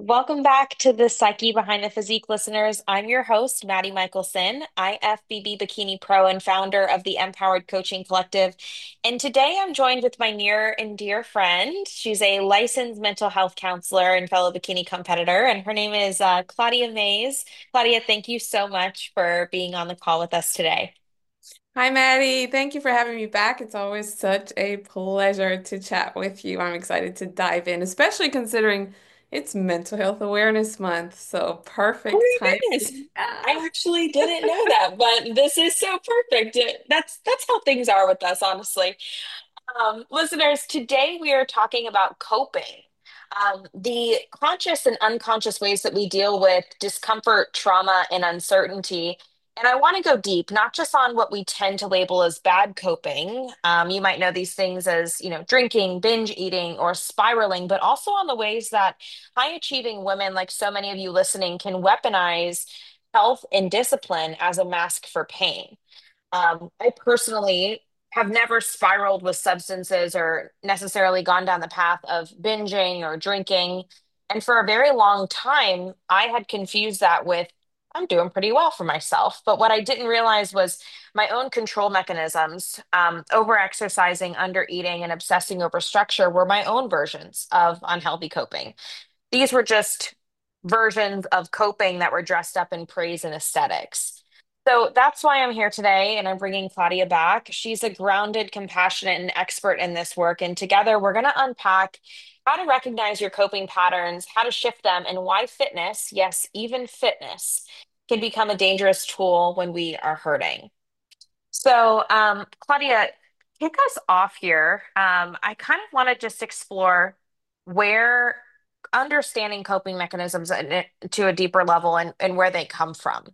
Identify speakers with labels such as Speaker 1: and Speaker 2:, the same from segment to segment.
Speaker 1: Welcome back to the Psyche Behind the Physique listeners. I'm your host, Maddie Michelson, IFBB Bikini Pro and founder of the Empowered Coaching Collective. And today I'm joined with my near and dear friend. She's a licensed mental health counselor and fellow bikini competitor, and her name is Claudia Mays. Claudia, thank you so much for being on the call with us today.
Speaker 2: Hi, Maddie. Thank you for having me back. It's always such a pleasure to chat with you. I'm excited to dive in, especially considering it's Mental Health Awareness Month. So
Speaker 1: Oh
Speaker 2: perfect
Speaker 1: my
Speaker 2: time.
Speaker 1: goodness.
Speaker 2: Yeah.
Speaker 1: I actually didn't know that, but this is so perfect. That's how things are with us, honestly. Listeners, today we are talking about coping, the conscious and unconscious ways that we deal with discomfort, trauma, and uncertainty. And I want to go deep, not just on what we tend to label as bad coping. You might know these things as, drinking, binge eating, or spiraling, but also on the ways that high achieving women, like so many of you listening, can weaponize health and discipline as a mask for pain. I personally have never spiraled with substances or necessarily gone down the path of binging or drinking. And for a very long time, I had confused that with I'm doing pretty well for myself. But what I didn't realize was my own control mechanisms, over exercising, under eating, and obsessing over structure were my own versions of unhealthy coping. These were just versions of coping that were dressed up in praise and aesthetics. So that's why I'm here today, and I'm bringing Claudia back. She's a grounded, compassionate, and expert in this work. And together, we're going to unpack how to recognize your coping patterns, how to shift them, and why fitness, yes, even fitness, can become a dangerous tool when we are hurting. So, Claudia, kick us off here. I kind of want to just explore where understanding coping mechanisms to a deeper level and where they come from.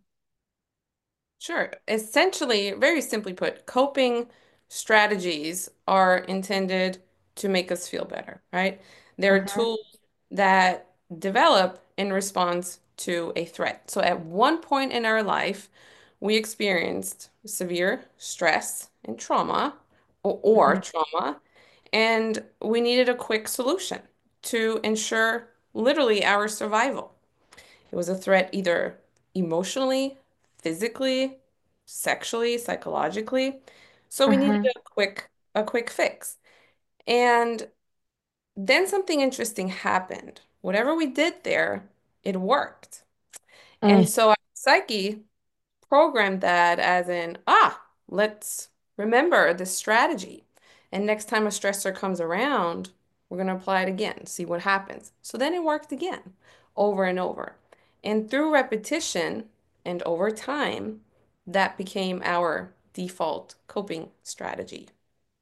Speaker 2: Sure. Essentially, very simply put, coping strategies are intended to make us feel better, right? They're
Speaker 1: Hmm.
Speaker 2: tools that develop in response to a threat. So at one point in our life, we experienced severe stress and trauma or
Speaker 1: Hmm.
Speaker 2: trauma, and we needed a quick solution to ensure literally our survival. It was a threat either emotionally, physically, sexually, psychologically. So we needed
Speaker 1: Hmm.
Speaker 2: a quick fix. And then something interesting happened. Whatever we did there, it worked. And
Speaker 1: Mm.
Speaker 2: so our psyche programmed that as in, let's remember this strategy. And next time a stressor comes around, we're going to apply it again, see what happens. So then it worked again, over and over. And through repetition and over time, that became our default coping strategy.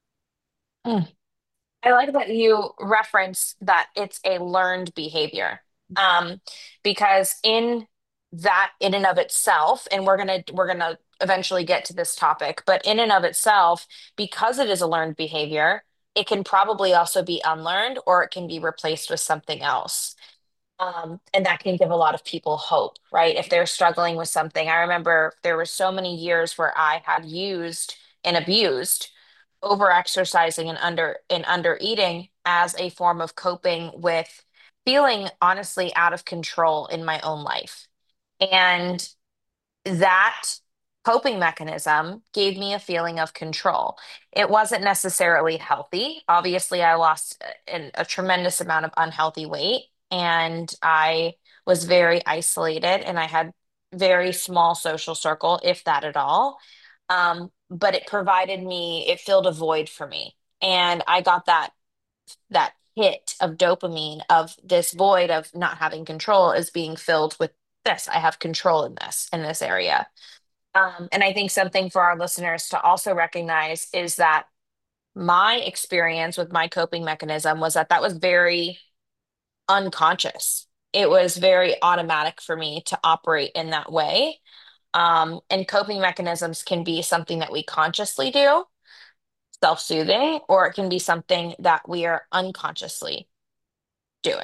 Speaker 1: Mm. I like that you reference that it's a learned behavior. Um, because in that in and of itself, and we're gonna eventually get to this topic, but in and of itself, because it is a learned behavior, it can probably also be unlearned or it can be replaced with something else. And that can give a lot of people hope, right? If they're struggling with something. I remember there were so many years where I had used and abused over exercising and under eating as a form of coping with feeling honestly out of control in my own life. And that coping mechanism gave me a feeling of control. It wasn't necessarily healthy. Obviously, I lost a tremendous amount of unhealthy weight and I was very isolated and I had very small social circle, if that at all. But it filled a void for me. And I got that hit of dopamine of this void of not having control is being filled with this. I have control in this area. And I think something for our listeners to also recognize is that my experience with my coping mechanism was that was very unconscious. It was very automatic for me to operate in that way. And coping mechanisms can be something that we consciously do, self-soothing, or it can be something that we are unconsciously doing.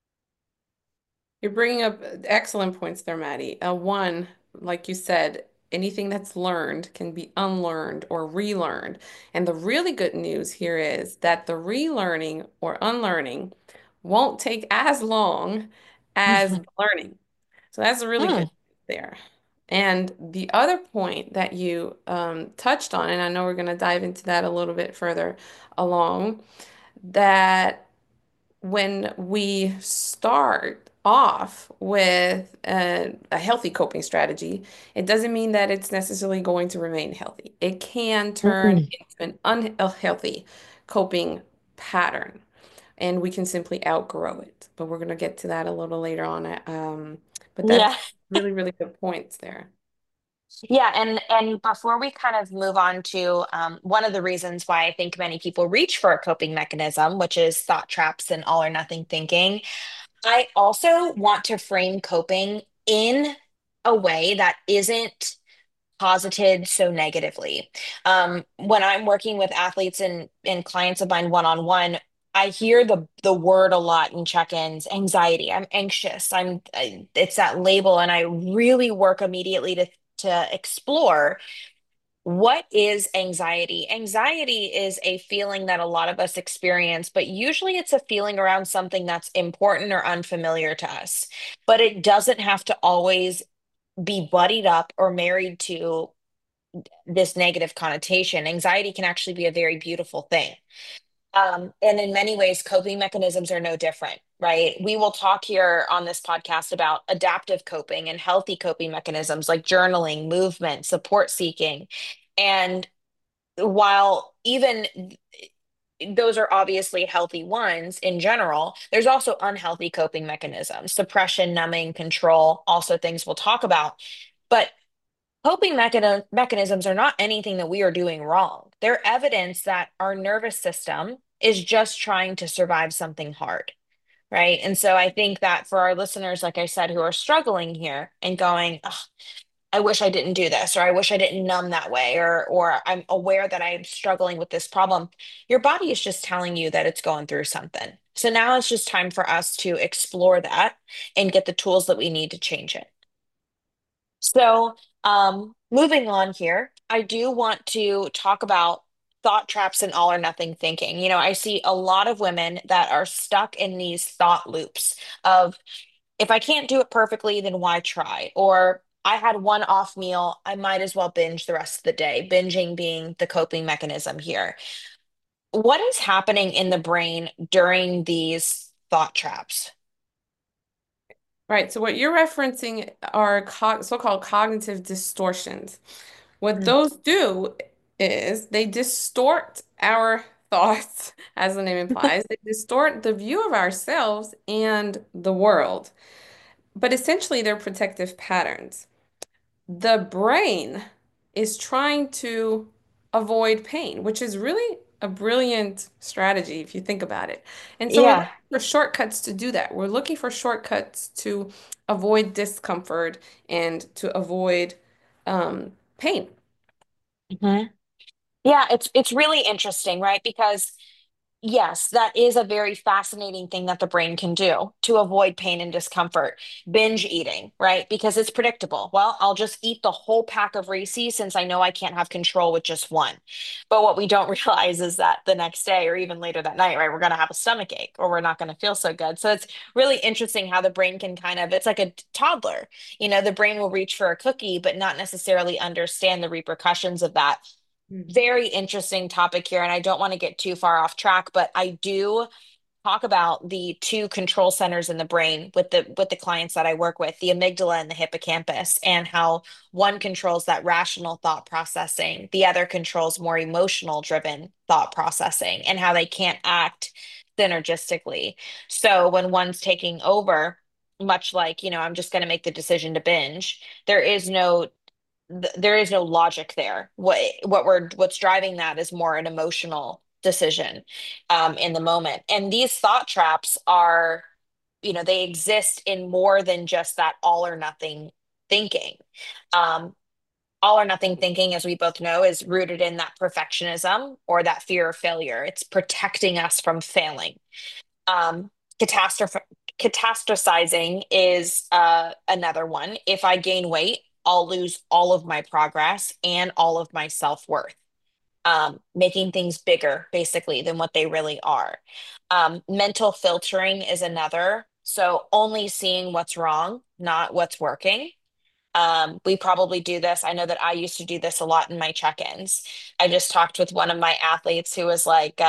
Speaker 2: You're bringing up excellent points there, Maddie. One, like you said, anything that's learned can be unlearned or relearned. And the really good news here is that the relearning or unlearning won't take as long as the learning. So that's a really good
Speaker 1: Mm.
Speaker 2: there. And the other point that you touched on, and I know we're going to dive into that a little bit further along, that when we start off with a healthy coping strategy, it doesn't mean that it's necessarily going to remain healthy. It can turn
Speaker 1: Mm.
Speaker 2: into an unhealthy coping pattern, and we can simply outgrow it. But we're going to get to that a little later on. But that's
Speaker 1: Yeah.
Speaker 2: really, really good points there.
Speaker 1: Yeah, and before we kind of move on to one of the reasons why I think many people reach for a coping mechanism, which is thought traps and all or nothing thinking, I also want to frame coping in a way that isn't posited so negatively. When I'm working with athletes and clients of mine one-on-one, I hear the word a lot in check-ins, anxiety. I'm anxious. It's that label, and I really work immediately to explore what is anxiety. Anxiety is a feeling that a lot of us experience, but usually it's a feeling around something that's important or unfamiliar to us. But it doesn't have to always be buddied up or married to this negative connotation. Anxiety can actually be a very beautiful thing. And in many ways, coping mechanisms are no different, right? We will talk here on this podcast about adaptive coping and healthy coping mechanisms like journaling, movement, support seeking. And while even those are obviously healthy ones in general, there's also unhealthy coping mechanisms, suppression, numbing, control, also things we'll talk about. But mechanisms are not anything that we are doing wrong. They're evidence that our nervous system is just trying to survive something hard, right? And so I think that for our listeners, like I said, who are struggling here and going, "Ugh, I wish I didn't do this, or I wish I didn't numb that way, or I'm aware that I'm struggling with this problem," your body is just telling you that it's going through something. So now it's just time for us to explore that and get the tools that we need to change it. So, moving on here, I do want to talk about thought traps and all or nothing thinking. I see a lot of women that are stuck in these thought loops of, if I can't do it perfectly, then why try? Or I had one off meal, I might as well binge the rest of the day, binging being the coping mechanism here. What is happening in the brain during these thought traps?
Speaker 2: Right. So what you're referencing are so-called cognitive distortions. What
Speaker 1: Mm.
Speaker 2: those do is they distort our thoughts, as the name implies. They distort the view of ourselves and the world. But essentially, they're protective patterns. The brain is trying to avoid pain, which is really a brilliant strategy if you think about it. And so we're looking
Speaker 1: Yeah.
Speaker 2: for shortcuts to do that. We're looking for shortcuts to avoid discomfort and to avoid pain.
Speaker 1: Mhm. Yeah, it's really interesting, right? Because yes, that is a very fascinating thing that the brain can do to avoid pain and discomfort. Binge eating, right? Because it's predictable. Well, I'll just eat the whole pack of Reese's since I know I can't have control with just one. But what we don't realize is that the next day or even later that night, right, we're going to have a stomach ache or we're not going to feel so good. So it's really interesting how the brain can kind of, it's like a toddler. The brain will reach for a cookie, but not necessarily understand the repercussions of that.
Speaker 2: Mhm.
Speaker 1: Very interesting topic here, and I don't want to get too far off track, but I do talk about the two control centers in the brain with the clients that I work with, the amygdala and the hippocampus, and how one controls that rational thought processing, the other controls more emotional driven thought processing, and how they can't act synergistically. So when one's taking over, much like, I'm just going to make the decision to binge, there is no logic there. What's driving that is more an emotional decision in the moment. And these thought traps are, they exist in more than just that all or nothing thinking. Um, all or nothing thinking, as we both know, is rooted in that perfectionism or that fear of failure. It's protecting us from failing. Um, catastrophe Catastrophizing is another one. If I gain weight, I'll lose all of my progress and all of my self-worth. Making things bigger, basically, than what they really are. Mental filtering is another. So only seeing what's wrong, not what's working. We probably do this. I know that I used to do this a lot in my check-ins. I just talked with one of my athletes who was like,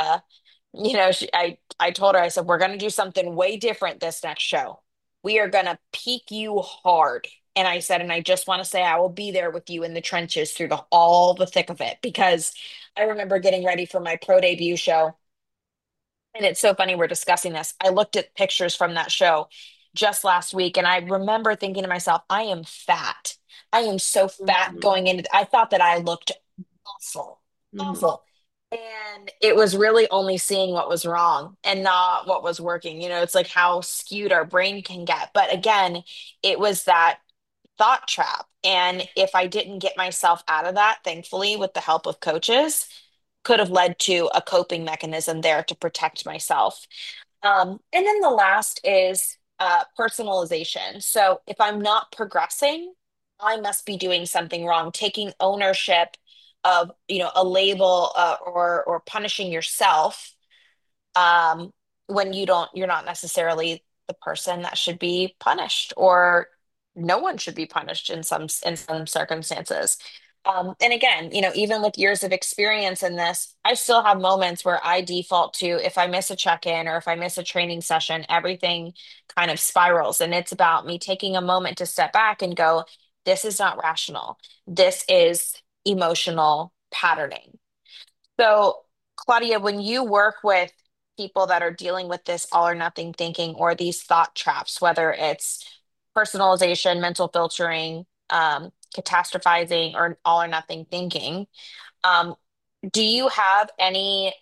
Speaker 1: I told her, I said, we're going to do something way different this next show. We are going to peak you hard. And I said, and I just want to say, I will be there with you in the trenches through all the thick of it, because I remember getting ready for my pro debut show. And it's so funny we're discussing this. I looked at pictures from that show just last week, and I remember thinking to myself, I am fat. I am so fat
Speaker 2: Mhm.
Speaker 1: going into, I thought that I looked awful,
Speaker 2: Mhm.
Speaker 1: awful. And it was really only seeing what was wrong and not what was working. It's like how skewed our brain can get. But again, it was that thought trap. And if I didn't get myself out of that, thankfully, with the help of coaches, could have led to a coping mechanism there to protect myself. And then the last is personalization. So if I'm not progressing, I must be doing something wrong, taking ownership of, a label, or punishing yourself, um, when you're not necessarily the person that should be punished, or no one should be punished in some circumstances. And again, even with years of experience in this, I still have moments where I default to, if I miss a check-in or if I miss a training session, everything kind of spirals. And it's about me taking a moment to step back and go, this is not rational. This is emotional patterning. So, Claudia, when you work with people that are dealing with this all or nothing thinking or these thought traps, whether it's personalization, mental filtering, catastrophizing, or all or nothing thinking, um, do you have any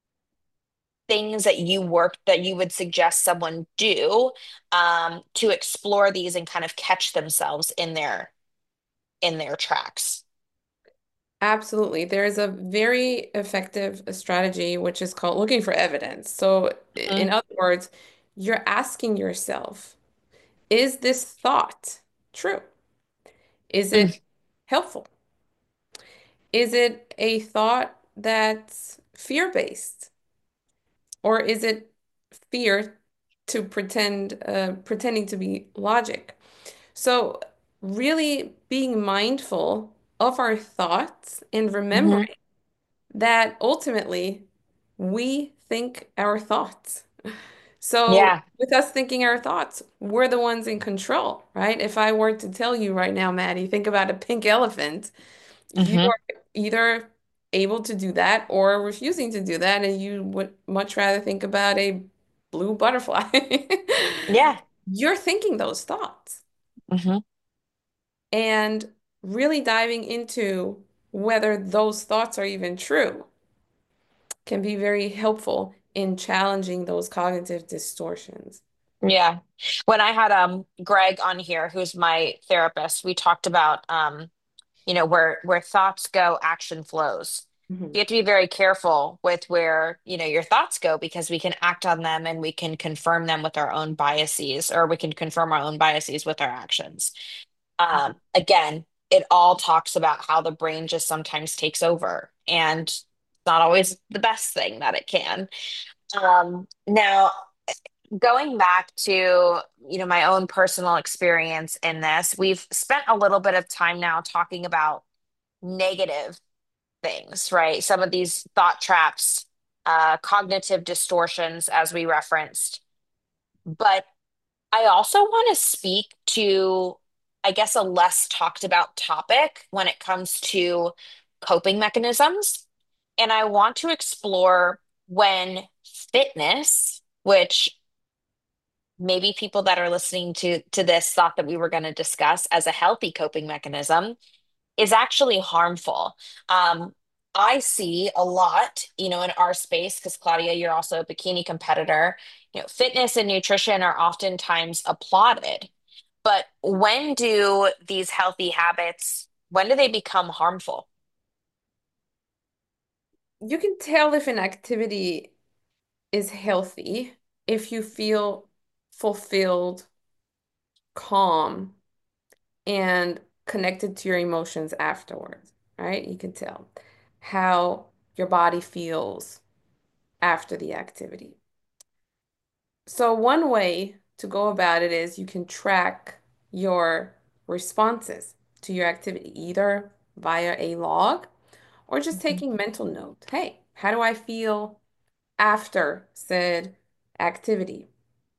Speaker 1: things that you would suggest someone do, to explore these and kind of catch themselves in their tracks?
Speaker 2: Absolutely. There is a very effective strategy which is called looking for evidence. So,
Speaker 1: Mhm,
Speaker 2: in other words, you're asking yourself, is this thought true? Is
Speaker 1: mm,
Speaker 2: it helpful? Is it a thought that's fear-based? Or is it fear to pretending to be logic? So, really being mindful of our thoughts and
Speaker 1: mhm.
Speaker 2: remembering that ultimately we think our thoughts. So,
Speaker 1: Yeah.
Speaker 2: with us thinking our thoughts, we're the ones in control, right? If I were to tell you right now, Maddie, think about a pink elephant, you
Speaker 1: Hmm.
Speaker 2: are either able to do that or refusing to do that, and you would much rather think about a blue butterfly.
Speaker 1: Yeah.
Speaker 2: You're thinking those thoughts
Speaker 1: Hmm.
Speaker 2: and really diving into whether those thoughts are even true can be very helpful in challenging those cognitive distortions.
Speaker 1: Yeah. When I had Greg on here, who's my therapist, we talked about, where thoughts go, action flows.
Speaker 2: Mhm.
Speaker 1: You have to be very careful with where, your thoughts go, because we can act on them and we can confirm them with our own biases, or we can confirm our own biases with our actions. Again, it all talks about how the brain just sometimes takes over, and it's not always the best thing that it can. Now, going back to, my own personal experience in this, we've spent a little bit of time now talking about negative things, right? Some of these thought traps, cognitive distortions, as we referenced. But I also want to speak to, I guess, a less talked about topic when it comes to coping mechanisms. And I want to explore when fitness, which maybe people that are listening to this thought that we were going to discuss as a healthy coping mechanism, is actually harmful. Um, I see a lot, in our space, because Claudia, you're also a bikini competitor. Fitness and nutrition are oftentimes applauded, but when do they become harmful?
Speaker 2: You can tell if an activity is healthy if you feel fulfilled, calm, and connected to your emotions afterwards, right? You can tell how your body feels after the activity. So, one way to go about it is you can track your responses to your activity, either via a log or just
Speaker 1: Mhm.
Speaker 2: taking mental note. Hey, how do I feel after said activity?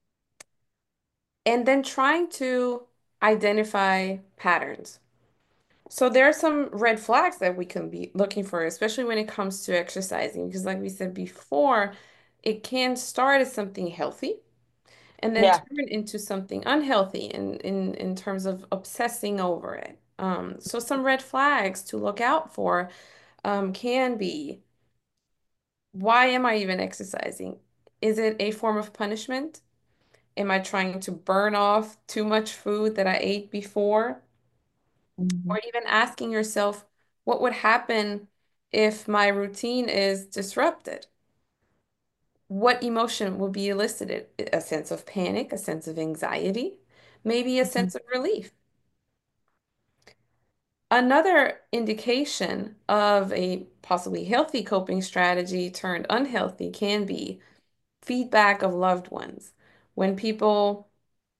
Speaker 2: And then trying to identify patterns. So there are some red flags that we can be looking for, especially when it comes to exercising, because like we said before, it can start as something healthy and then
Speaker 1: Yeah.
Speaker 2: turn into something unhealthy in terms of obsessing over it. So some red flags to look out for can be, why am I even exercising? Is it a form of punishment? Am I trying to burn off too much food that I ate before? Or
Speaker 1: Mhm.
Speaker 2: even asking yourself, what would happen if my routine is disrupted? What emotion will be elicited? A sense of panic, a sense of anxiety, maybe a
Speaker 1: Mhm.
Speaker 2: sense of relief. Another indication of a possibly healthy coping strategy turned unhealthy can be feedback of loved ones. When people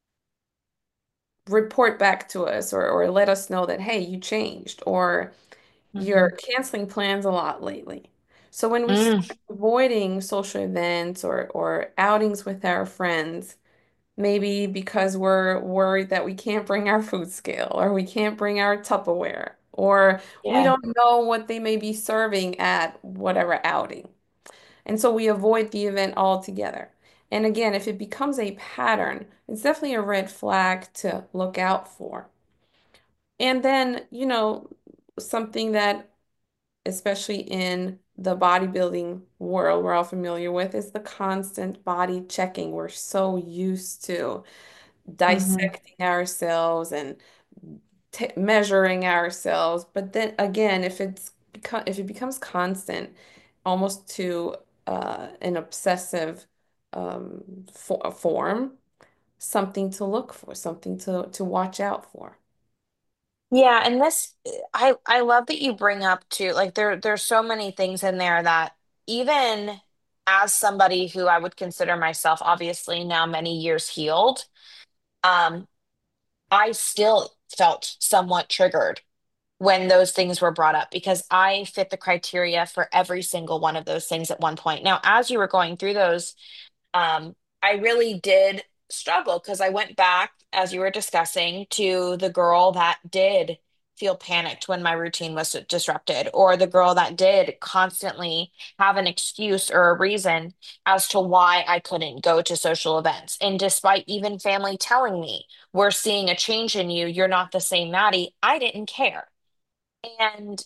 Speaker 2: report back to us or let us know that, hey, you changed, or you're
Speaker 1: Mhm.
Speaker 2: canceling plans a lot lately. So when we
Speaker 1: Mm.
Speaker 2: start avoiding social events or outings with our friends, maybe because we're worried that we can't bring our food scale or we can't bring our Tupperware or we
Speaker 1: Yeah.
Speaker 2: don't know what they may be serving at whatever outing. And so we avoid the event altogether. And again, if it becomes a pattern, it's definitely a red flag to look out for. And then, something that especially in the bodybuilding world we're all familiar with, is the constant body checking. We're so used to
Speaker 1: Mhm.
Speaker 2: dissecting ourselves and t measuring ourselves. But then again, if it becomes constant, almost to an obsessive form, something to look for, something to watch out for.
Speaker 1: Yeah, and this I love that you bring up too, like there's so many things in there that even as somebody who I would consider myself obviously now many years healed, um, I still felt somewhat triggered when those things were brought up because I fit the criteria for every single one of those things at one point. Now, as you were going through those, I really did struggle because I went back, as you were discussing, to the girl that did feel panicked when my routine was disrupted, or the girl that did constantly have an excuse or a reason as to why I couldn't go to social events. And despite even family telling me, we're seeing a change in you, you're not the same Maddie, I didn't care. And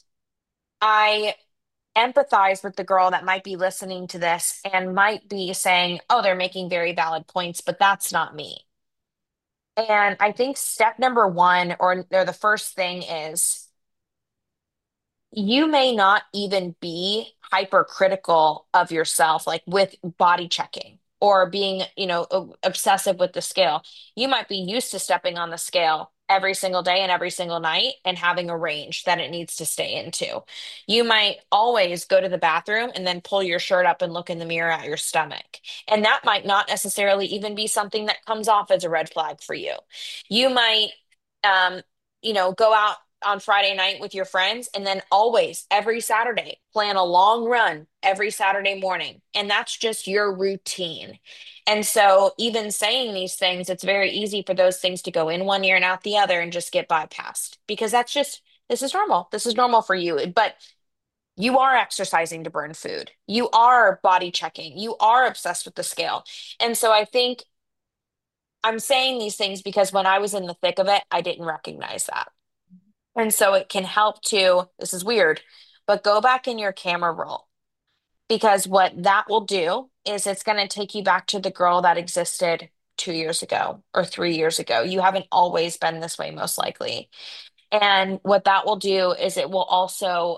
Speaker 1: I empathize with the girl that might be listening to this and might be saying, oh, they're making very valid points, but that's not me. And I think step number one, or the first thing is you may not even be hypercritical of yourself, like with body checking or being, obsessive with the scale. You might be used to stepping on the scale every single day and every single night and having a range that it needs to stay into. You might always go to the bathroom and then pull your shirt up and look in the mirror at your stomach. And that might not necessarily even be something that comes off as a red flag for you. You might, um, go out on Friday night with your friends, and then always every Saturday plan a long run every Saturday morning. And that's just your routine. And so, even saying these things, it's very easy for those things to go in one ear and out the other and just get bypassed because this is normal. This is normal for you. But you are exercising to burn food. You are body checking. You are obsessed with the scale. And so, I think I'm saying these things because when I was in the thick of it, I didn't recognize that. And so it can help to, this is weird, but go back in your camera roll because what that will do is it's going to take you back to the girl that existed 2 years ago or 3 years ago. You haven't always been this way, most likely. And what that will do is it will also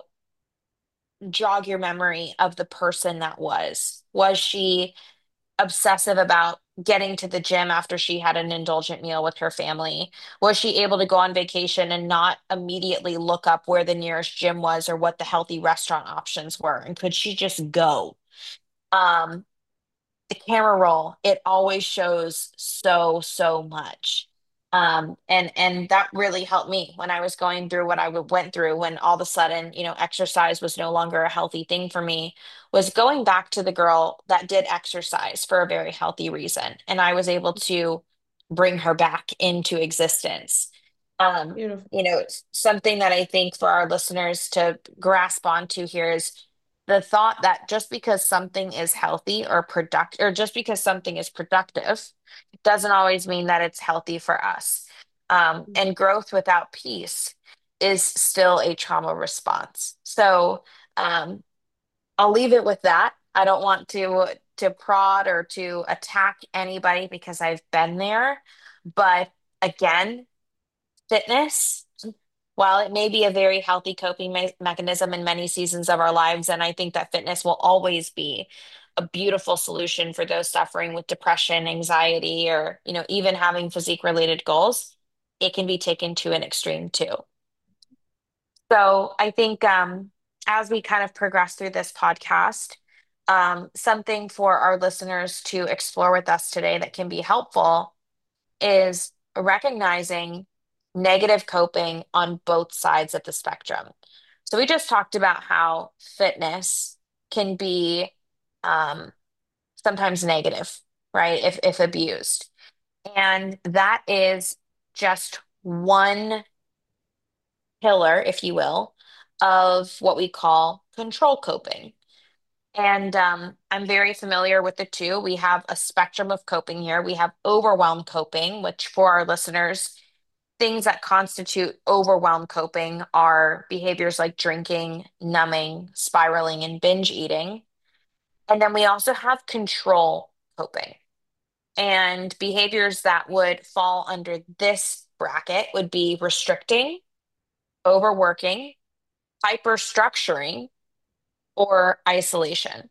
Speaker 1: jog your memory of the person that was. Was she obsessive about getting to the gym after she had an indulgent meal with her family? Was she able to go on vacation and not immediately look up where the nearest gym was or what the healthy restaurant options were? And could she just go? Um, the camera roll, it always shows so, so much. And that really helped me when I was going through what went through when all of a sudden, exercise was no longer a healthy thing for me, was going back to the girl that did exercise for a very healthy reason. And I was able to bring her back into existence.
Speaker 2: Beautiful.
Speaker 1: Something that I think for our listeners to grasp onto here is the thought that just because something is healthy or product or just because something is productive doesn't always mean that it's healthy for us. And growth without peace is still a trauma response. So um, I'll leave it with that. I don't want to prod or to attack anybody because I've been there. But again, fitness, while it may be a very healthy coping mechanism in many seasons of our lives, and I think that fitness will always be a beautiful solution for those suffering with depression, anxiety, or even having physique related goals, it can be taken to an extreme too. So I think as we kind of progress through this podcast, something for our listeners to explore with us today that can be helpful is recognizing negative coping on both sides of the spectrum. So we just talked about how fitness can be um, sometimes negative, right? If abused. And that is just one pillar, if you will, of what we call control coping. And I'm very familiar with the two. We have a spectrum of coping here. We have overwhelm coping, which for our listeners, things that constitute overwhelm coping are behaviors like drinking, numbing, spiraling, and binge eating. And then we also have control coping. And behaviors that would fall under this bracket would be restricting, overworking, hyperstructuring, or isolation.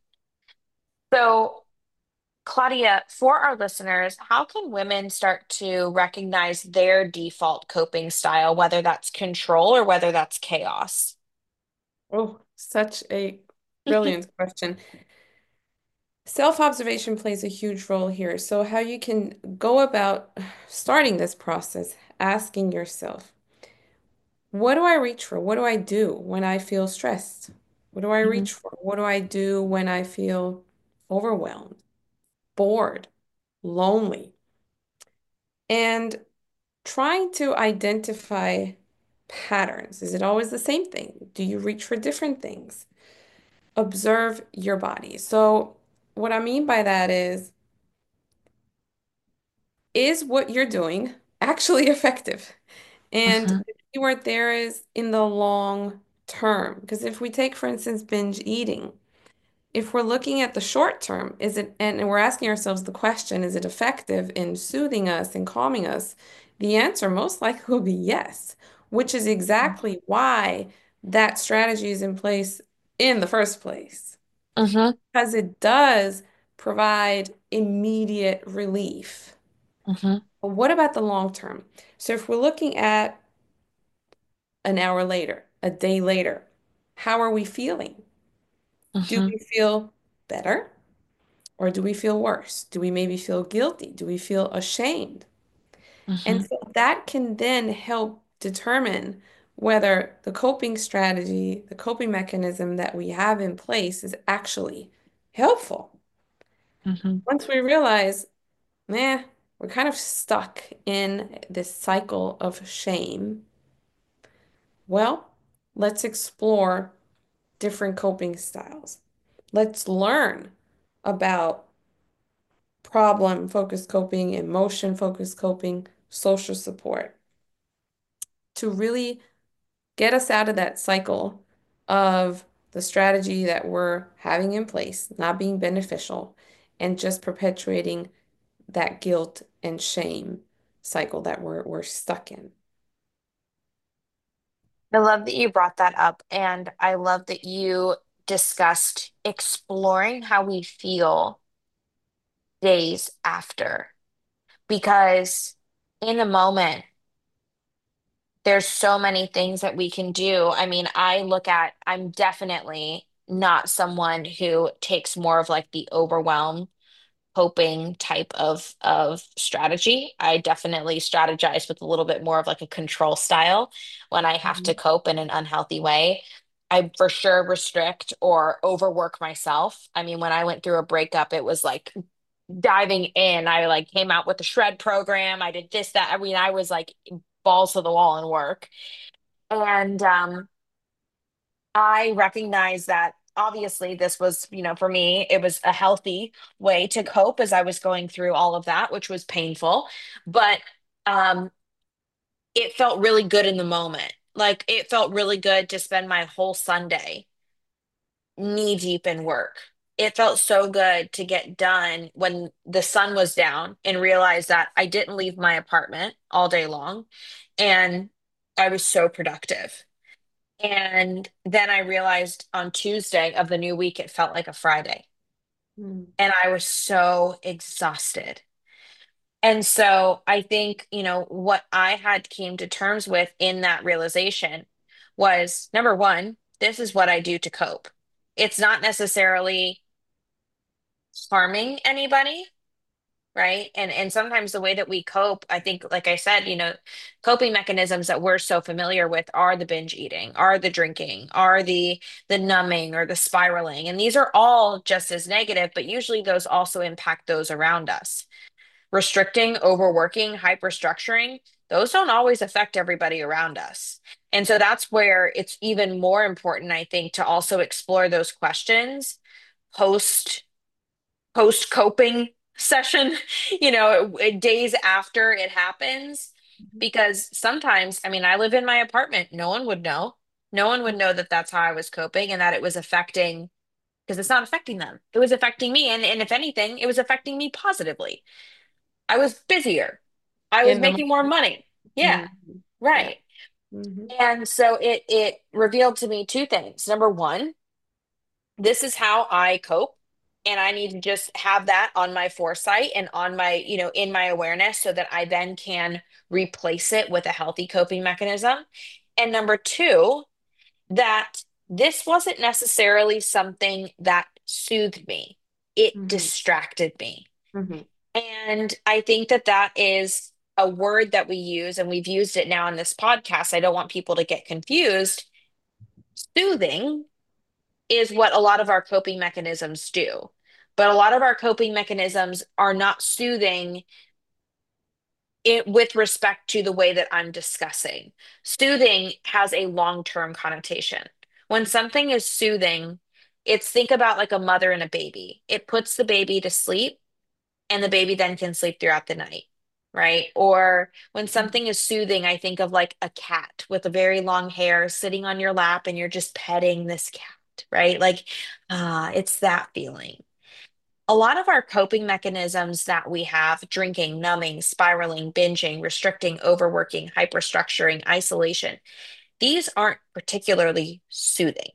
Speaker 1: So, Claudia, for our listeners, how can women start to recognize their default coping style, whether that's control or whether that's chaos?
Speaker 2: Oh, such a brilliant question. Self-observation plays a huge role here. So, how you can go about starting this process, asking yourself, what do I reach for? What do I do when I feel stressed? What do I
Speaker 1: Mhm,
Speaker 2: reach for? What do I do when I feel overwhelmed, bored, lonely? And trying to identify patterns. Is it always the same thing? Do you reach for different things? Observe your body. So, what I mean by that is what you're doing actually effective? And
Speaker 1: mhm,
Speaker 2: the keyword there is in the long term. Because if we take, for instance, binge eating, if we're looking at the short term, is it, and we're asking ourselves the question, is it effective in soothing us and calming us? The answer most likely will be yes, which is exactly why that strategy is in place in the first place,
Speaker 1: mhm,
Speaker 2: because it does provide immediate relief.
Speaker 1: mhm,
Speaker 2: But what about the long term? So if we're looking at an hour later, a day later, how are we feeling? Do
Speaker 1: mhm,
Speaker 2: we feel better or do we feel worse? Do we maybe feel guilty? Do we feel ashamed? And
Speaker 1: mhm.
Speaker 2: so that can then help determine whether the coping strategy, the coping mechanism that we have in place is actually helpful.
Speaker 1: Mhm.
Speaker 2: Once we realize, meh, we're kind of stuck in this cycle of shame, well, let's explore different coping styles. Let's learn about problem focused coping, emotion focused coping, social support to really get us out of that cycle of the strategy that we're having in place, not being beneficial, and just perpetuating that guilt and shame cycle that we're stuck in.
Speaker 1: I love that you brought that up, and I love that you discussed exploring how we feel days after, because in the moment, there's so many things that we can do. I mean, I'm definitely not someone who takes more of like the overwhelm coping type of strategy. I definitely strategize with a little bit more of like a control style when I have to
Speaker 2: Mhm.
Speaker 1: cope in an unhealthy way. I for sure restrict or overwork myself. I mean, when I went through a breakup, it was like diving in. I like came out with the shred program. I did this, that. I mean, I was like balls to the wall in work. And I recognize that obviously this was, for me, it was a healthy way to cope as I was going through all of that, which was painful, but um, it felt really good in the moment. Like it felt really good to spend my whole Sunday knee deep in work. It felt so good to get done when the sun was down and realize that I didn't leave my apartment all day long and I was so productive. And then I realized on Tuesday of the new week, it felt like a Friday.
Speaker 2: Mhm.
Speaker 1: And I was so exhausted. And so I think, what I had came to terms with in that realization was number one, this is what I do to cope. It's not necessarily harming anybody, right? And sometimes the way that we cope, I think, like I said, coping mechanisms that we're so familiar with are the binge eating, are the drinking, are the numbing or the spiraling. And these are all just as negative, but usually those also impact those around us. Restricting, overworking, hyperstructuring, those don't always affect everybody around us. And so that's where it's even more important, I think, to also explore those questions post post coping session, days after it happens. Because sometimes, I mean, I live in my apartment. No one would know. No one would know that that's how I was coping and that it was affecting, because it's not affecting them. It was affecting me. And if anything, it was affecting me positively. I was busier. I was
Speaker 2: In the
Speaker 1: making more
Speaker 2: moment.
Speaker 1: money. Yeah,
Speaker 2: Mhm. Yeah.
Speaker 1: right.
Speaker 2: Hmm.
Speaker 1: And so it revealed to me two things. Number one, this is how I cope. And I need to just have that on my foresight and on my, in my awareness so that I then can replace it with a healthy coping mechanism. And number two, that this wasn't necessarily something that soothed me, it
Speaker 2: Hmm.
Speaker 1: distracted me.
Speaker 2: Hmm.
Speaker 1: And I think that that is a word that we use, and we've used it now in this podcast. I don't want people to get confused. Soothing is what a lot of our coping mechanisms do. But a lot of our coping mechanisms are not soothing with respect to the way that I'm discussing. Soothing has a long-term connotation. When something is soothing, it's think about like a mother and a baby. It puts the baby to sleep and the baby then can sleep throughout the night, right? Or when something is soothing, I think of like a cat with a very long hair sitting on your lap and you're just petting this cat, right? Like, it's that feeling. A lot of our coping mechanisms that we have, drinking, numbing, spiraling, binging, restricting, overworking, hyperstructuring, isolation, these aren't particularly soothing.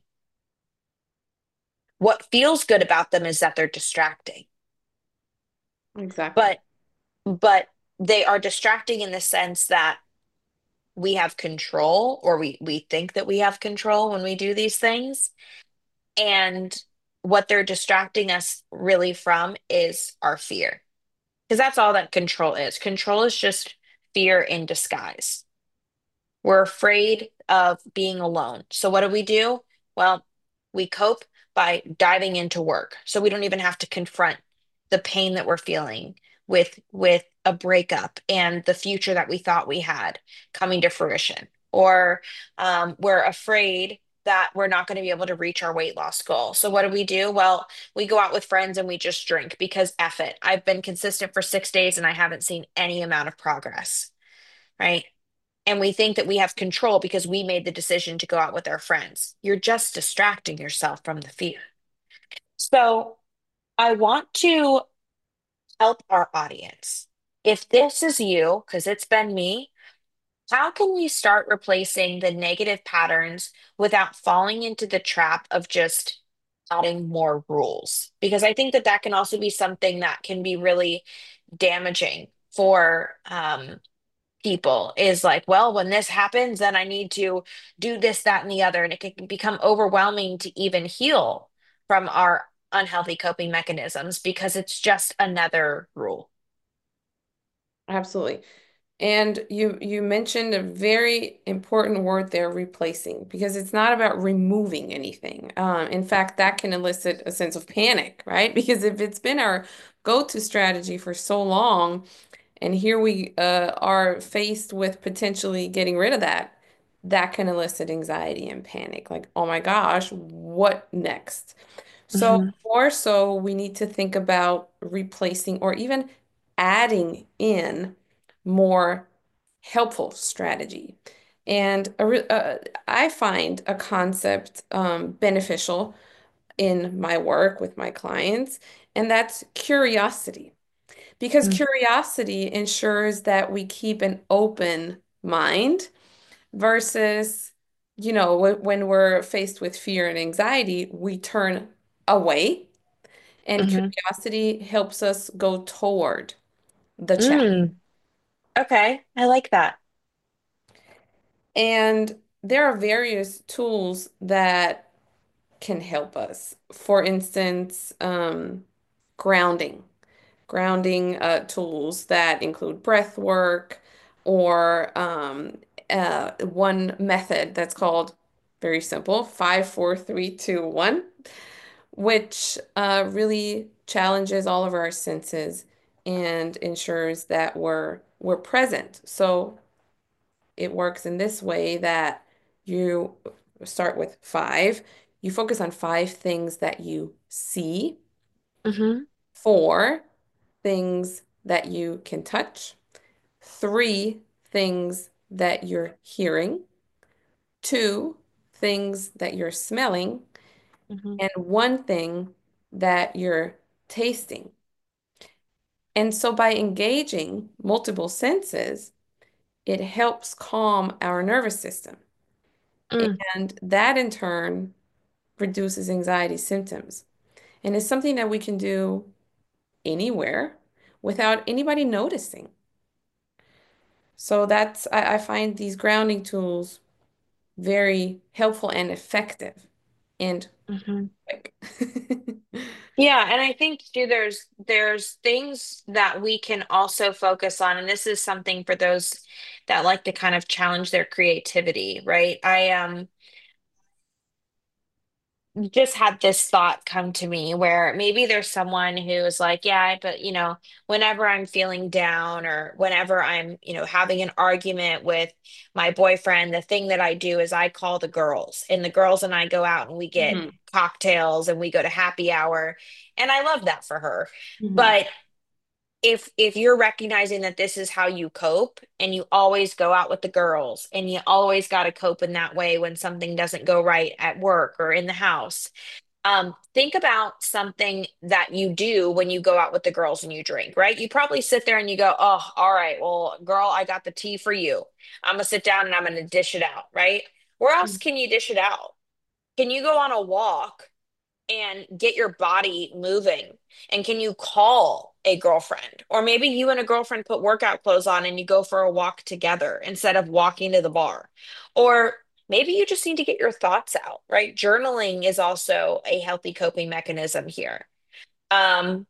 Speaker 1: What feels good about them is that they're distracting.
Speaker 2: Exactly.
Speaker 1: But but they are distracting in the sense that we have control, or we think that we have control when we do these things. And what they're distracting us really from is our fear, because that's all that control is. Control is just fear in disguise. We're afraid of being alone. So what do? Well, we cope by diving into work. So we don't even have to confront the pain that we're feeling with a breakup and the future that we thought we had coming to fruition. Or we're afraid that we're not going to be able to reach our weight loss goal. So what do? Well, we go out with friends and we just drink because F it. I've been consistent for 6 days and I haven't seen any amount of progress, right? And we think that we have control because we made the decision to go out with our friends. You're just distracting yourself from the fear. So I want to help our audience. If this is you, because it's been me, how can we start replacing the negative patterns without falling into the trap of just adding more rules? Because I think that that can also be something that can be really damaging for people, is like, well, when this happens, then I need to do this, that, and the other. And it can become overwhelming to even heal from our unhealthy coping mechanisms because it's just another rule.
Speaker 2: Absolutely. And you mentioned a very important word there, replacing, because it's not about removing anything. In fact, that can elicit a sense of panic, right? Because if it's been our go-to strategy for so long, and here we are faced with potentially getting rid of that, that can elicit anxiety and panic. Like, oh my gosh, what next? So,
Speaker 1: Hmm.
Speaker 2: more so, we need to think about replacing or even adding in more helpful strategy. And I find a concept beneficial in my work with my clients, and that's curiosity. Because curiosity ensures that we keep an open mind versus, when we're faced with fear and anxiety, we turn away, and
Speaker 1: Hmm.
Speaker 2: curiosity helps us go toward the challenge.
Speaker 1: Mm. Okay, I like that.
Speaker 2: And there are various tools that can help us. For instance, grounding. Grounding tools that include breath work or one method that's called very simple 5 4 3 2 1, which really challenges all of our senses and ensures that we're present. So it works in this way that you start with five. You focus on five things that you see,
Speaker 1: Hmm.
Speaker 2: four things that you can touch, three things that you're hearing, two things that you're smelling,
Speaker 1: Hmm.
Speaker 2: and one thing that you're tasting. And so by engaging multiple senses, it helps calm our nervous system.
Speaker 1: Mm.
Speaker 2: And that in turn reduces anxiety symptoms. And it's something that we can do anywhere without anybody noticing. So I find these grounding tools very helpful and effective and
Speaker 1: Hmm.
Speaker 2: quick.
Speaker 1: Yeah, and I think too there's things that we can also focus on, and this is something for those that like to kind of challenge their creativity, right? I just had this thought come to me where maybe there's someone who is like, yeah, but whenever I'm feeling down or whenever I'm, having an argument with my boyfriend, the thing that I do is I call the girls, and the girls and I go out and we get
Speaker 2: Mhm,
Speaker 1: cocktails and we go to happy hour. And I love that for her.
Speaker 2: mhm,
Speaker 1: But if you're recognizing that this is how you cope and you always go out with the girls and you always got to cope in that way when something doesn't go right at work or in the house, think about something that you do when you go out with the girls and you drink, right? You probably sit there and you go, oh, all right, well, girl, I got the tea for you. I'm gonna sit down and I'm gonna dish it out, right? Where else
Speaker 2: mhm,
Speaker 1: can you dish it out? Can you go on a walk and get your body moving? And can you call a girlfriend? Or maybe you and a girlfriend put workout clothes on and you go for a walk together instead of walking to the bar. Or maybe you just need to get your thoughts out, right? Journaling is also a healthy coping mechanism here. Um,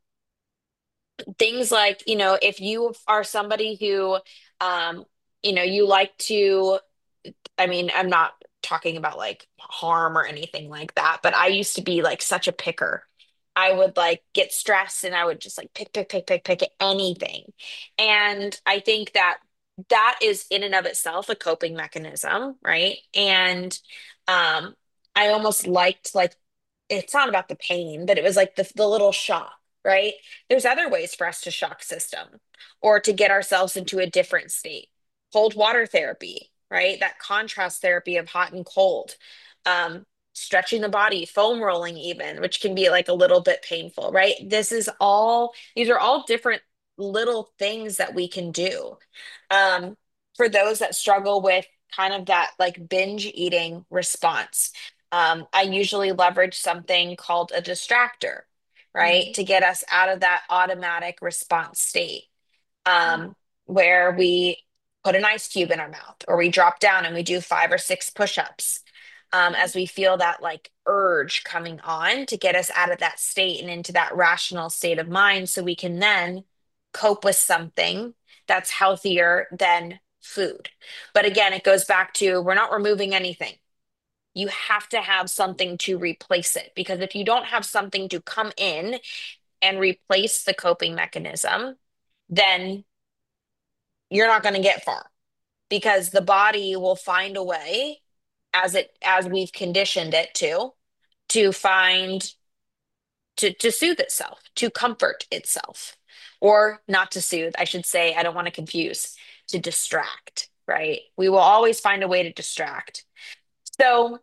Speaker 1: Things like, if you are somebody who, um, you like to, I mean, I'm not talking about like harm or anything like that, but I used to be like such a picker. I would like get stressed and I would just like pick, pick, pick, pick, pick at anything. And I think that that is in and of itself a coping mechanism, right? And um I almost liked like it's not about the pain, but it was like the little shock, right? There's other ways for us to shock system or to get ourselves into a different state. Cold water therapy, right? That contrast therapy of hot and cold. Stretching the body, foam rolling even, which can be like a little bit painful, right? These are all different little things that we can do. Um, for those that struggle with kind of that like binge eating response, I usually leverage something called a distractor, right?
Speaker 2: mhm,
Speaker 1: To get us out of that automatic response state, um, where we put an ice cube in our mouth or we drop down and we do 5 or 6 push-ups. as we feel that like urge coming on to get us out of that state and into that rational state of mind so we can then cope with something that's healthier than food. But again, it goes back to we're not removing anything. You have to have something to replace it because if you don't have something to come in and replace the coping mechanism, then you're not going to get far because the body will find a way as we've conditioned it to find to soothe itself, to comfort itself, or not to soothe, I should say, I don't want to confuse, to distract, right? We will always find a way to distract. So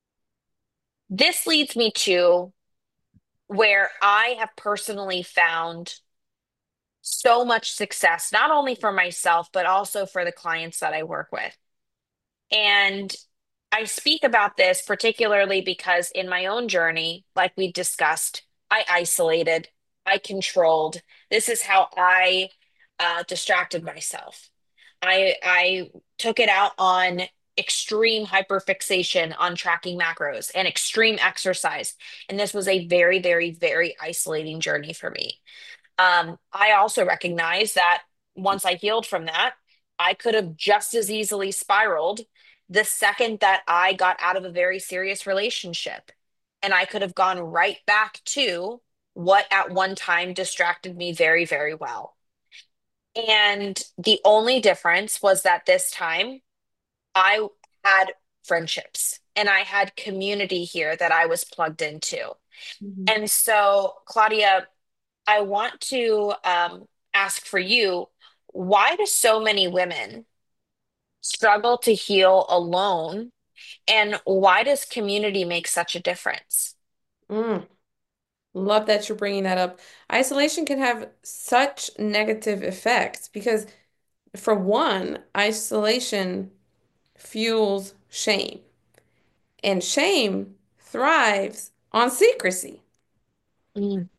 Speaker 1: this leads me to where I have personally found so much success, not only for myself, but also for the clients that I work with. And I speak about this particularly because in my own journey, like we discussed, I isolated, I controlled. This is how I distracted myself. I took it out on extreme hyperfixation on tracking macros and extreme exercise. And this was a very, very, very isolating journey for me. I also recognize that once I healed from that, I could have just as easily spiraled the second that I got out of a very serious relationship. And I could have gone right back to what at one time distracted me very, very well. And the only difference was that this time I had friendships and I had community here that I was plugged into.
Speaker 2: Mhm.
Speaker 1: And so, Claudia, I want to ask for you, why do so many women struggle to heal alone? And why does community make such a difference?
Speaker 2: Mm, love that you're bringing that up. Isolation can have such negative effects because, for one, isolation fuels shame, and shame thrives on secrecy.
Speaker 1: Mm,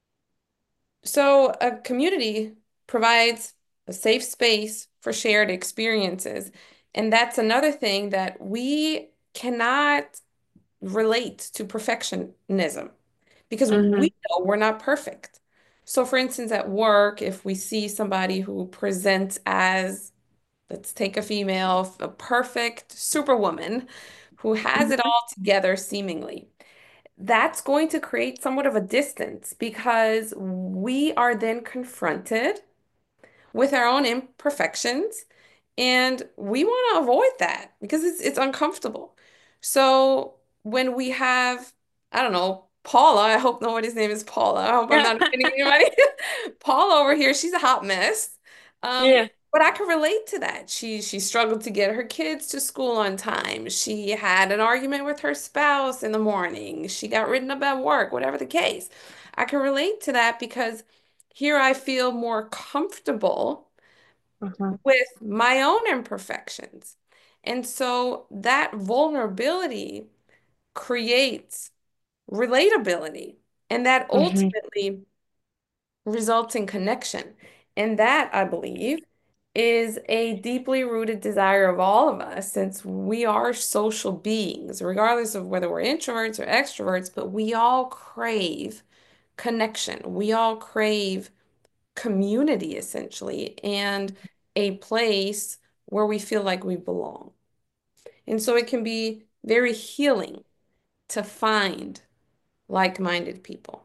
Speaker 2: So, a community provides a safe space for shared experiences. And that's another thing that we cannot relate to perfectionism because
Speaker 1: mhm,
Speaker 2: we know we're not perfect. So, for instance, at work, if we see somebody who presents as, let's take a female, a perfect superwoman who has it
Speaker 1: mhm,
Speaker 2: all together seemingly, that's going to create somewhat of a distance because we are then confronted with our own imperfections and we want to avoid that because it's uncomfortable. So when we have, I don't know, Paula, I hope nobody's name is Paula. I hope I'm not offending anybody. Paula over here, she's a hot mess.
Speaker 1: yeah.
Speaker 2: But I can relate to that. She struggled to get her kids to school on time. She had an argument with her spouse in the morning. She got written up at work, whatever the case. I can relate to that because here I feel more comfortable
Speaker 1: Mhm,
Speaker 2: with my own imperfections. And so that vulnerability creates relatability, and that
Speaker 1: mhm.
Speaker 2: ultimately results in connection. And that, I believe, is a deeply rooted desire of all of us since we are social beings, regardless of whether we're introverts or extroverts, but we all crave connection. We all crave community, essentially, and a place where we feel like we belong. And so it can be very healing to find like-minded people.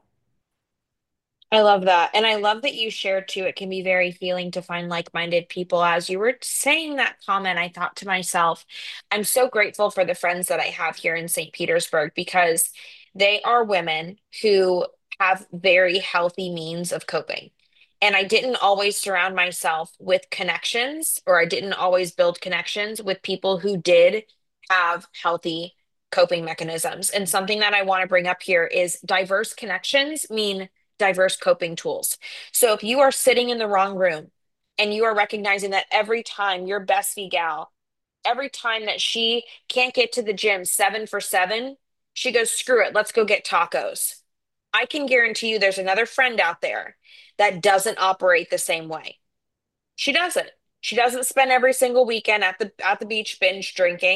Speaker 1: I love that. And I love that you shared too. It can be very healing to find like-minded people. As you were saying that comment, I thought to myself, I'm so grateful for the friends that I have here in St. Petersburg because they are women who have very healthy means of coping. And I didn't always surround myself with connections, or I didn't always build connections with people who did have healthy coping mechanisms. And something that I want to bring up here is diverse connections mean diverse coping tools. So if you are sitting in the wrong room and you are recognizing that every time your bestie gal, every time that she can't get to the gym 7 for 7, she goes, screw it, let's go get tacos. I can guarantee you there's another friend out there that doesn't operate the same way. She doesn't. She doesn't spend every single weekend at the beach binge drinking.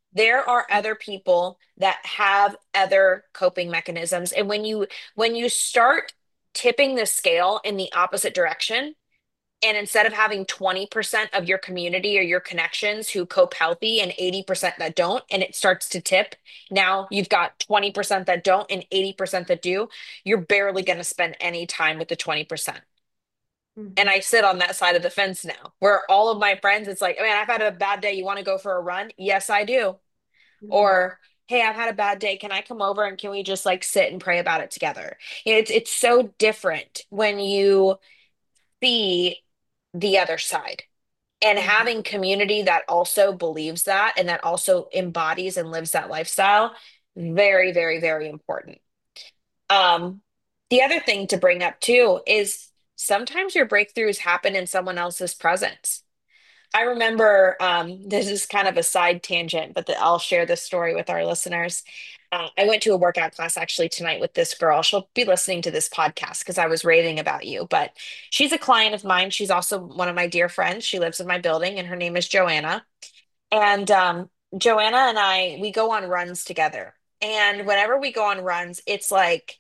Speaker 1: There are other people that have other coping mechanisms. And when you start tipping the scale in the opposite direction, and instead of having 20% of your community or your connections who cope healthy and 80% that don't, and it starts to tip, now you've got 20% that don't and 80% that do, you're barely going to spend any time with the 20%. And
Speaker 2: Mhm.
Speaker 1: I sit on that side of the fence now, where all of my friends, it's like, man, I've had a bad day. You want to go for a run? Yes, I do.
Speaker 2: Mhm.
Speaker 1: Or, hey, I've had a bad day. Can I come over and can we just like sit and pray about it together? It's so different when you see the other side and
Speaker 2: Mhm.
Speaker 1: having community that also believes that and that also embodies and lives that lifestyle. Very, very, very important. Um, the other thing to bring up too is sometimes your breakthroughs happen in someone else's presence. I remember, this is kind of a side tangent, but I'll share this story with our listeners. I went to a workout class actually tonight with this girl. She'll be listening to this podcast because I was raving about you, but she's a client of mine. She's also one of my dear friends. She lives in my building, and her name is Joanna. And Joanna and we go on runs together. And whenever we go on runs, it's like,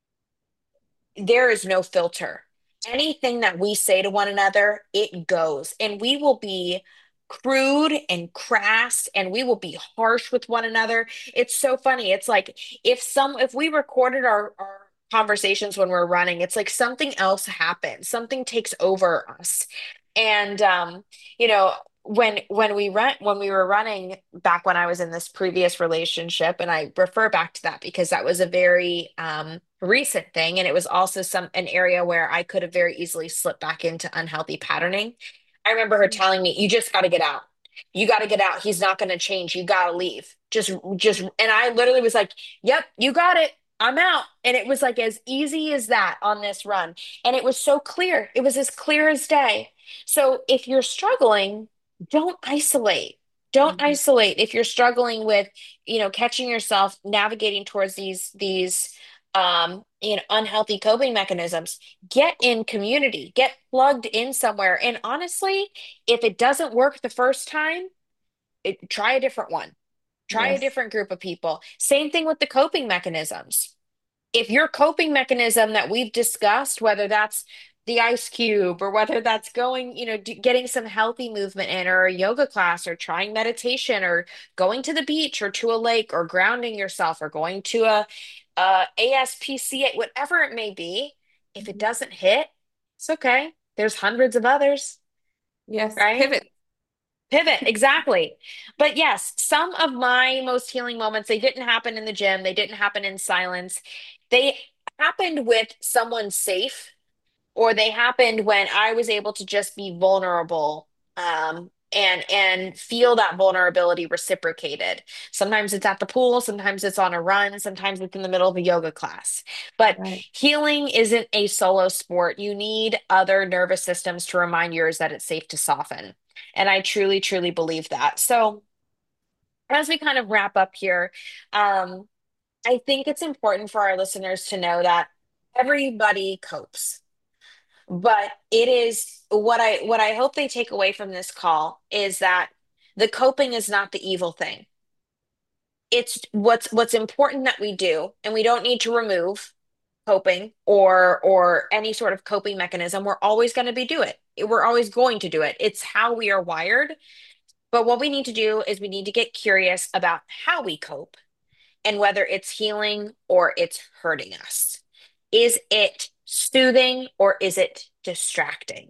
Speaker 1: there is no filter. Anything that we say to one another, it goes. And we will be crude and crass and we will be harsh with one another. It's so funny. It's like if we recorded our conversations when we're running, it's like something else happens. Something takes over us. And you know, when we were running back when I was in this previous relationship, and I refer back to that because that was a very recent thing, and it was also an area where I could have very easily slipped back into unhealthy patterning. I remember her telling me, "You just got to get out. You got to get out. He's not going to change. You got to leave. Just." And I literally was like, "Yep, you got it. I'm out." And it was like as easy as that on this run, and it was so clear. It was as clear as day. So if you're struggling, don't isolate. Don't
Speaker 2: Mhm.
Speaker 1: isolate if you're struggling with, catching yourself navigating towards these unhealthy coping mechanisms. Get in community, get plugged in somewhere. And honestly, if it doesn't work the first time, try a different one. Try a
Speaker 2: Yes.
Speaker 1: different group of people. Same thing with the coping mechanisms. If your coping mechanism that we've discussed, whether that's the ice cube or whether that's going, getting some healthy movement in or a yoga class or trying meditation or going to the beach or to a lake or grounding yourself or going to a ASPCA, whatever it may be, if it
Speaker 2: Mhm.
Speaker 1: doesn't hit, it's okay. There's hundreds of others,
Speaker 2: Yes.
Speaker 1: right?
Speaker 2: Pivot.
Speaker 1: Pivot, exactly. But yes, some of my most healing moments, they didn't happen in the gym. They didn't happen in silence. They happened with someone safe, or they happened when I was able to just be vulnerable, and feel that vulnerability reciprocated. Sometimes it's at the pool, sometimes it's on a run, sometimes it's in the middle of a yoga class. But
Speaker 2: Right.
Speaker 1: healing isn't a solo sport. You need other nervous systems to remind yours that it's safe to soften. And I truly, truly believe that. So as we kind of wrap up here, um, I think it's important for our listeners to know that everybody copes. But it is what I hope they take away from this call is that the coping is not the evil thing. It's what's important that we do, and we don't need to remove coping or any sort of coping mechanism. We're always going to be do it. We're always going to do it. It's how we are wired. But what we need to do is we need to get curious about how we cope and whether it's healing or it's hurting us. Is it soothing or is it distracting?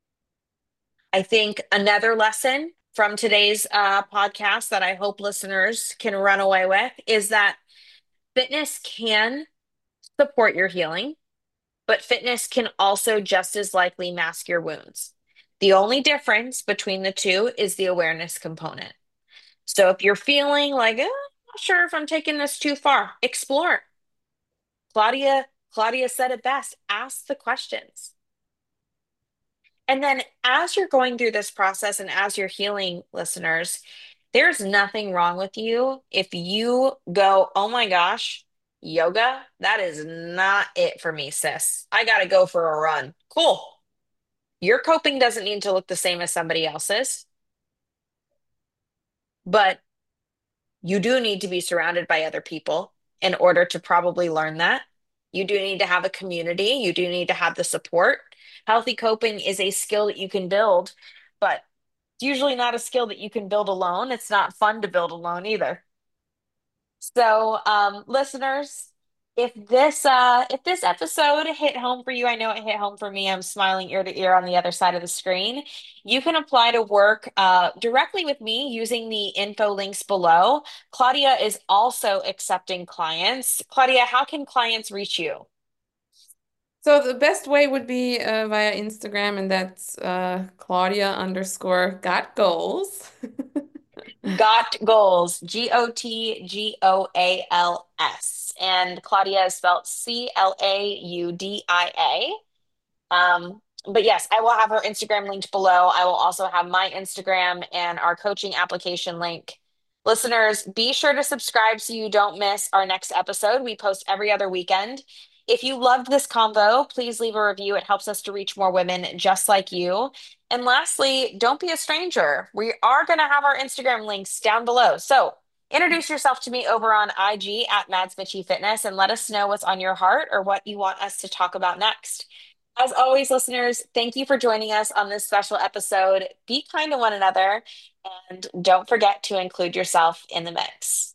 Speaker 1: I think another lesson from today's podcast that I hope listeners can run away with is that fitness can support your healing, but fitness can also just as likely mask your wounds. The only difference between the two is the awareness component. So if you're feeling like, I'm not sure if I'm taking this too far, explore. Claudia said it best. Ask the questions. And then as you're going through this process and as you're healing, listeners, there's nothing wrong with you if you go, oh my gosh, yoga, that is not it for me, sis. I got to go for a run. Cool. Your coping doesn't need to look the same as somebody else's, but You do need to be surrounded by other people in order to probably learn that. You do need to have a community. You do need to have the support. Healthy coping is a skill that you can build, but it's usually not a skill that you can build alone. It's not fun to build alone either. So, listeners, if this episode hit home for you, I know it hit home for me. I'm smiling ear to ear on the other side of the screen. You can apply to work directly with me using the info links below. Claudia is also accepting clients. Claudia, how can clients reach you?
Speaker 2: So the best way would be via Instagram, and that's Claudia underscore got goals.
Speaker 1: Got goals, Gotgoals. And Claudia is spelled Claudia. But yes, I will have her Instagram linked below. I will also have my Instagram and our coaching application link. Listeners, be sure to subscribe so you don't miss our next episode. We post every other weekend. If you loved this convo, please leave a review. It helps us to reach more women just like you. And lastly, don't be a stranger. We are going to have our Instagram links down below. So introduce yourself to me over on IG at Mads Mitchie Fitness and let us know what's on your heart or what you want us to talk about next. As always, listeners, thank you for joining us on this special episode. Be kind to one another and don't forget to include yourself in the mix.